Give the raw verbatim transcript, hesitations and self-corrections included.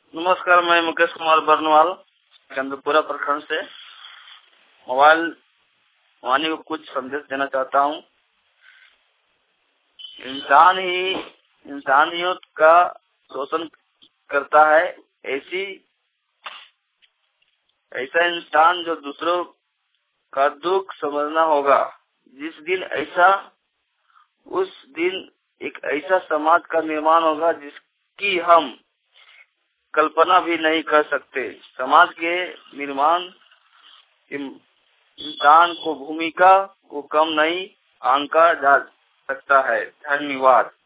नमस्कार, मैं मुकेश कुमार बर्नवाल चंद्रपुरा प्रखंड से मोबाइल वाणी को कुछ संदेश देना चाहता हूँ। इंसान ही इंसानियत का शोषण करता है। ऐसी ऐसा इंसान जो दूसरों का दुख समझना होगा। जिस दिन ऐसा उस दिन एक ऐसा समाज का निर्माण होगा जिसकी हम कल्पना भी नहीं कर सकते। समाज के निर्माण इंसान को भूमिका को कम नहीं आंका जा सकता है। धन्यवाद।